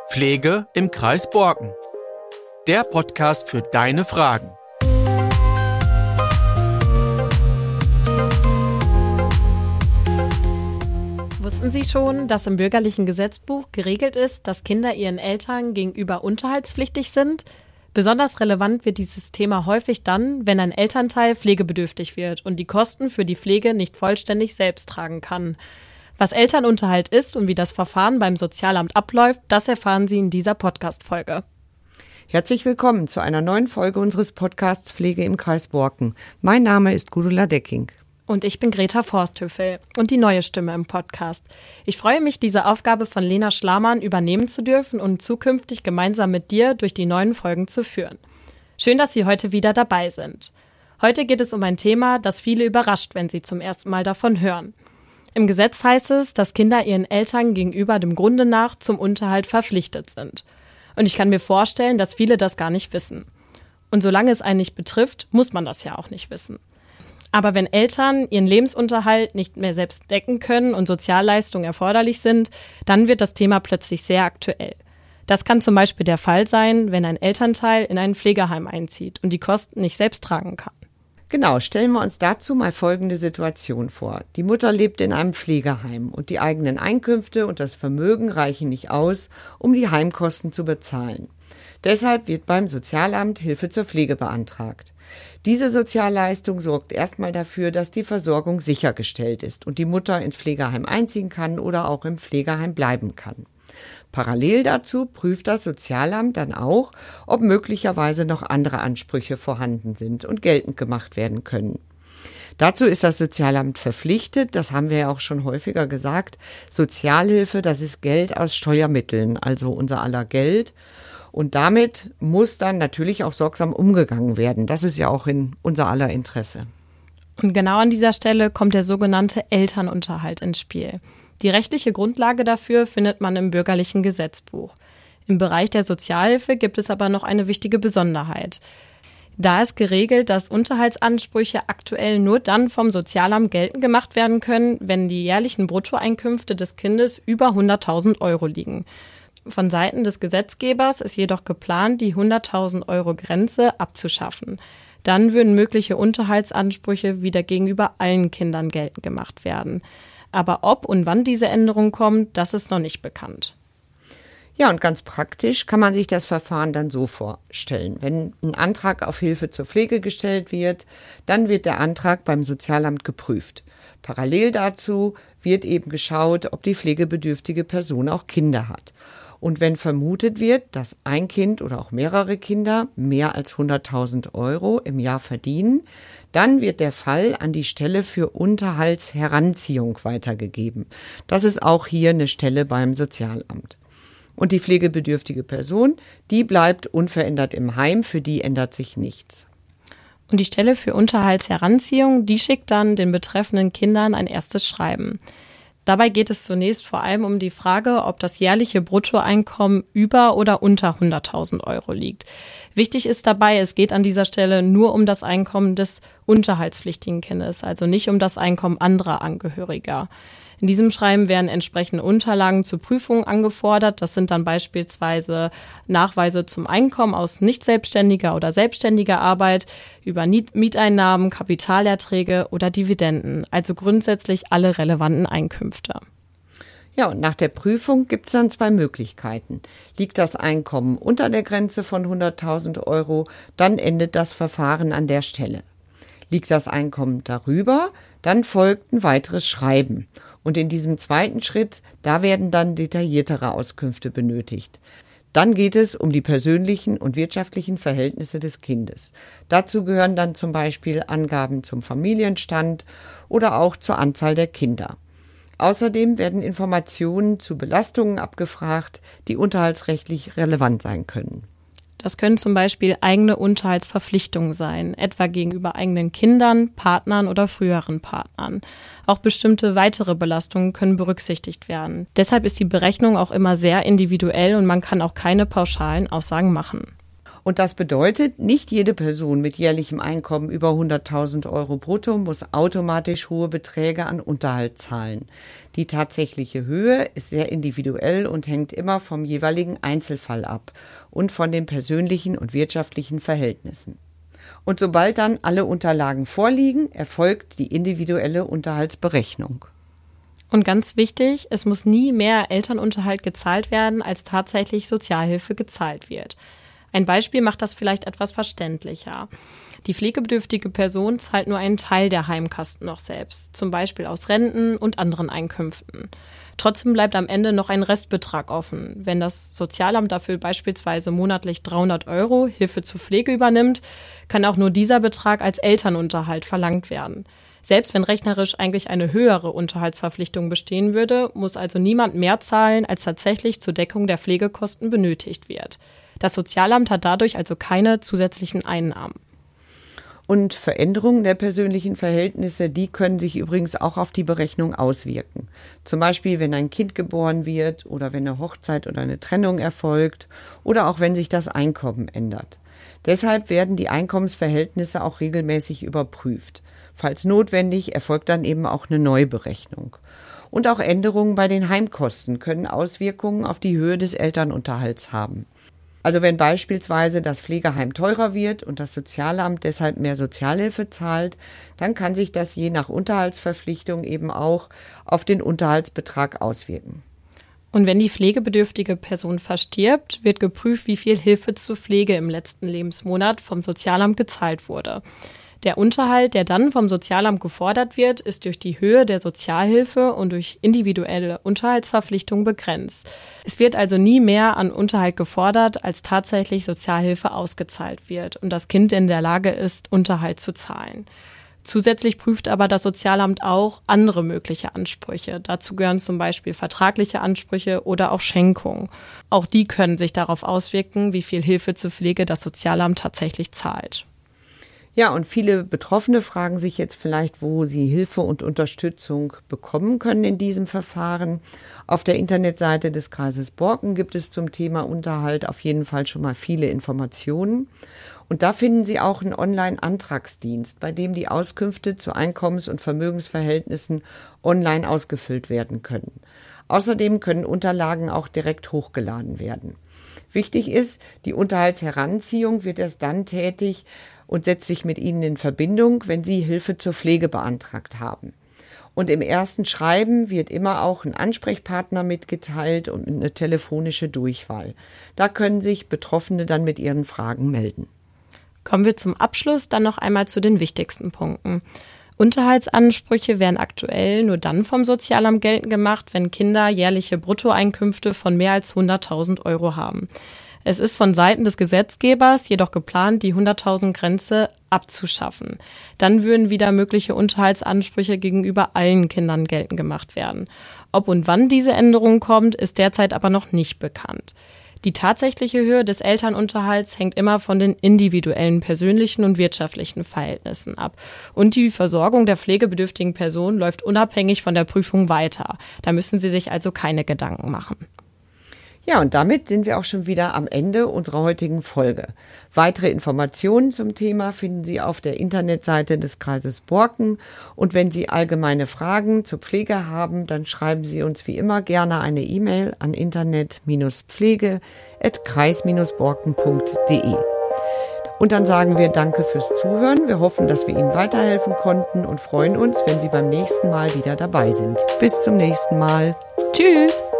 Pflege im Kreis Borken. Der Podcast für deine Fragen. Wussten Sie schon, dass im bürgerlichen Gesetzbuch geregelt ist, dass Kinder ihren Eltern gegenüber unterhaltspflichtig sind? Besonders relevant wird dieses Thema häufig dann, wenn ein Elternteil pflegebedürftig wird und die Kosten für die Pflege nicht vollständig selbst tragen kann. Was Elternunterhalt ist und wie das Verfahren beim Sozialamt abläuft, das erfahren Sie in dieser Podcast-Folge. Herzlich willkommen zu einer neuen Folge unseres Podcasts Pflege im Kreis Borken. Mein Name ist Gudula Decking. Und ich bin Greta Forsthöfel und die neue Stimme im Podcast. Ich freue mich, diese Aufgabe von Lena Schlamann übernehmen zu dürfen und zukünftig gemeinsam mit dir durch die neuen Folgen zu führen. Schön, dass Sie heute wieder dabei sind. Heute geht es um ein Thema, das viele überrascht, wenn sie zum ersten Mal davon hören. Im Gesetz heißt es, dass Kinder ihren Eltern gegenüber dem Grunde nach zum Unterhalt verpflichtet sind. Und ich kann mir vorstellen, dass viele das gar nicht wissen. Und solange es einen nicht betrifft, muss man das ja auch nicht wissen. Aber wenn Eltern ihren Lebensunterhalt nicht mehr selbst decken können und Sozialleistungen erforderlich sind, dann wird das Thema plötzlich sehr aktuell. Das kann zum Beispiel der Fall sein, wenn ein Elternteil in ein Pflegeheim einzieht und die Kosten nicht selbst tragen kann. Genau, stellen wir uns dazu mal folgende Situation vor. Die Mutter lebt in einem Pflegeheim und die eigenen Einkünfte und das Vermögen reichen nicht aus, um die Heimkosten zu bezahlen. Deshalb wird beim Sozialamt Hilfe zur Pflege beantragt. Diese Sozialleistung sorgt erstmal dafür, dass die Versorgung sichergestellt ist und die Mutter ins Pflegeheim einziehen kann oder auch im Pflegeheim bleiben kann. Parallel dazu prüft das Sozialamt dann auch, ob möglicherweise noch andere Ansprüche vorhanden sind und geltend gemacht werden können. Dazu ist das Sozialamt verpflichtet, das haben wir ja auch schon häufiger gesagt. Sozialhilfe, das ist Geld aus Steuermitteln, also unser aller Geld. Und damit muss dann natürlich auch sorgsam umgegangen werden. Das ist ja auch in unser aller Interesse. Und genau an dieser Stelle kommt der sogenannte Elternunterhalt ins Spiel. Die rechtliche Grundlage dafür findet man im bürgerlichen Gesetzbuch. Im Bereich der Sozialhilfe gibt es aber noch eine wichtige Besonderheit. Da ist geregelt, dass Unterhaltsansprüche aktuell nur dann vom Sozialamt geltend gemacht werden können, wenn die jährlichen Bruttoeinkünfte des Kindes über 100.000 Euro liegen. Von Seiten des Gesetzgebers ist jedoch geplant, die 100.000 Euro Grenze abzuschaffen. Dann würden mögliche Unterhaltsansprüche wieder gegenüber allen Kindern geltend gemacht werden. Aber ob und wann diese Änderung kommt, das ist noch nicht bekannt. Ja, und ganz praktisch kann man sich das Verfahren dann so vorstellen. Wenn ein Antrag auf Hilfe zur Pflege gestellt wird, dann wird der Antrag beim Sozialamt geprüft. Parallel dazu wird eben geschaut, ob die pflegebedürftige Person auch Kinder hat. Und wenn vermutet wird, dass ein Kind oder auch mehrere Kinder mehr als 100.000 Euro im Jahr verdienen, dann wird der Fall an die Stelle für Unterhaltsheranziehung weitergegeben. Das ist auch hier eine Stelle beim Sozialamt. Und die pflegebedürftige Person, die bleibt unverändert im Heim, für die ändert sich nichts. Und die Stelle für Unterhaltsheranziehung, die schickt dann den betreffenden Kindern ein erstes Schreiben. Dabei geht es zunächst vor allem um die Frage, ob das jährliche Bruttoeinkommen über oder unter 100.000 Euro liegt. Wichtig ist dabei, es geht an dieser Stelle nur um das Einkommen des unterhaltspflichtigen Kindes, also nicht um das Einkommen anderer Angehöriger. In diesem Schreiben werden entsprechende Unterlagen zur Prüfung angefordert. Das sind dann beispielsweise Nachweise zum Einkommen aus nicht selbstständiger oder selbstständiger Arbeit, über Mieteinnahmen, Kapitalerträge oder Dividenden, also grundsätzlich alle relevanten Einkünfte. Ja, und nach der Prüfung gibt es dann zwei Möglichkeiten. Liegt das Einkommen unter der Grenze von 100.000 Euro, dann endet das Verfahren an der Stelle. Liegt das Einkommen darüber, dann folgt ein weiteres Schreiben. Und in diesem zweiten Schritt, da werden dann detailliertere Auskünfte benötigt. Dann geht es um die persönlichen und wirtschaftlichen Verhältnisse des Kindes. Dazu gehören dann zum Beispiel Angaben zum Familienstand oder auch zur Anzahl der Kinder. Außerdem werden Informationen zu Belastungen abgefragt, die unterhaltsrechtlich relevant sein können. Das können zum Beispiel eigene Unterhaltsverpflichtungen sein, etwa gegenüber eigenen Kindern, Partnern oder früheren Partnern. Auch bestimmte weitere Belastungen können berücksichtigt werden. Deshalb ist die Berechnung auch immer sehr individuell und man kann auch keine pauschalen Aussagen machen. Und das bedeutet, nicht jede Person mit jährlichem Einkommen über 100.000 € brutto muss automatisch hohe Beträge an Unterhalt zahlen. Die tatsächliche Höhe ist sehr individuell und hängt immer vom jeweiligen Einzelfall ab und von den persönlichen und wirtschaftlichen Verhältnissen. Und sobald dann alle Unterlagen vorliegen, erfolgt die individuelle Unterhaltsberechnung. Und ganz wichtig, es muss nie mehr Elternunterhalt gezahlt werden, als tatsächlich Sozialhilfe gezahlt wird. Ein Beispiel macht das vielleicht etwas verständlicher. Die pflegebedürftige Person zahlt nur einen Teil der Heimkosten noch selbst, zum Beispiel aus Renten und anderen Einkünften. Trotzdem bleibt am Ende noch ein Restbetrag offen. Wenn das Sozialamt dafür beispielsweise monatlich 300 € Hilfe zur Pflege übernimmt, kann auch nur dieser Betrag als Elternunterhalt verlangt werden. Selbst wenn rechnerisch eigentlich eine höhere Unterhaltsverpflichtung bestehen würde, muss also niemand mehr zahlen, als tatsächlich zur Deckung der Pflegekosten benötigt wird. Das Sozialamt hat dadurch also keine zusätzlichen Einnahmen. Und Veränderungen der persönlichen Verhältnisse, die können sich übrigens auch auf die Berechnung auswirken. Zum Beispiel, wenn ein Kind geboren wird oder wenn eine Hochzeit oder eine Trennung erfolgt oder auch wenn sich das Einkommen ändert. Deshalb werden die Einkommensverhältnisse auch regelmäßig überprüft. Falls notwendig, erfolgt dann eben auch eine Neuberechnung. Und auch Änderungen bei den Heimkosten können Auswirkungen auf die Höhe des Elternunterhalts haben. Also wenn beispielsweise das Pflegeheim teurer wird und das Sozialamt deshalb mehr Sozialhilfe zahlt, dann kann sich das je nach Unterhaltsverpflichtung eben auch auf den Unterhaltsbetrag auswirken. Und wenn die pflegebedürftige Person verstirbt, wird geprüft, wie viel Hilfe zur Pflege im letzten Lebensmonat vom Sozialamt gezahlt wurde. Der Unterhalt, der dann vom Sozialamt gefordert wird, ist durch die Höhe der Sozialhilfe und durch individuelle Unterhaltsverpflichtungen begrenzt. Es wird also nie mehr an Unterhalt gefordert, als tatsächlich Sozialhilfe ausgezahlt wird und das Kind in der Lage ist, Unterhalt zu zahlen. Zusätzlich prüft aber das Sozialamt auch andere mögliche Ansprüche. Dazu gehören zum Beispiel vertragliche Ansprüche oder auch Schenkungen. Auch die können sich darauf auswirken, wie viel Hilfe zur Pflege das Sozialamt tatsächlich zahlt. Ja, und viele Betroffene fragen sich jetzt vielleicht, wo sie Hilfe und Unterstützung bekommen können in diesem Verfahren. Auf der Internetseite des Kreises Borken gibt es zum Thema Unterhalt auf jeden Fall schon mal viele Informationen. Und da finden Sie auch einen Online-Antragsdienst, bei dem die Auskünfte zu Einkommens- und Vermögensverhältnissen online ausgefüllt werden können. Außerdem können Unterlagen auch direkt hochgeladen werden. Wichtig ist, die Unterhaltsheranziehung wird erst dann tätig und setzt sich mit Ihnen in Verbindung, wenn Sie Hilfe zur Pflege beantragt haben. Und im ersten Schreiben wird immer auch ein Ansprechpartner mitgeteilt und eine telefonische Durchwahl. Da können sich Betroffene dann mit ihren Fragen melden. Kommen wir zum Abschluss dann noch einmal zu den wichtigsten Punkten. Unterhaltsansprüche werden aktuell nur dann vom Sozialamt geltend gemacht, wenn Kinder jährliche Bruttoeinkünfte von mehr als 100.000 € haben. Es ist von Seiten des Gesetzgebers jedoch geplant, die 100.000-Grenze abzuschaffen. Dann würden wieder mögliche Unterhaltsansprüche gegenüber allen Kindern geltend gemacht werden. Ob und wann diese Änderung kommt, ist derzeit aber noch nicht bekannt. Die tatsächliche Höhe des Elternunterhalts hängt immer von den individuellen persönlichen und wirtschaftlichen Verhältnissen ab. Und die Versorgung der pflegebedürftigen Person läuft unabhängig von der Prüfung weiter. Da müssen Sie sich also keine Gedanken machen. Ja, und damit sind wir auch schon wieder am Ende unserer heutigen Folge. Weitere Informationen zum Thema finden Sie auf der Internetseite des Kreises Borken. Und wenn Sie allgemeine Fragen zur Pflege haben, dann schreiben Sie uns wie immer gerne eine E-Mail an internet-pflege@kreis-borken.de. Und dann sagen wir Danke fürs Zuhören. Wir hoffen, dass wir Ihnen weiterhelfen konnten und freuen uns, wenn Sie beim nächsten Mal wieder dabei sind. Bis zum nächsten Mal. Tschüss!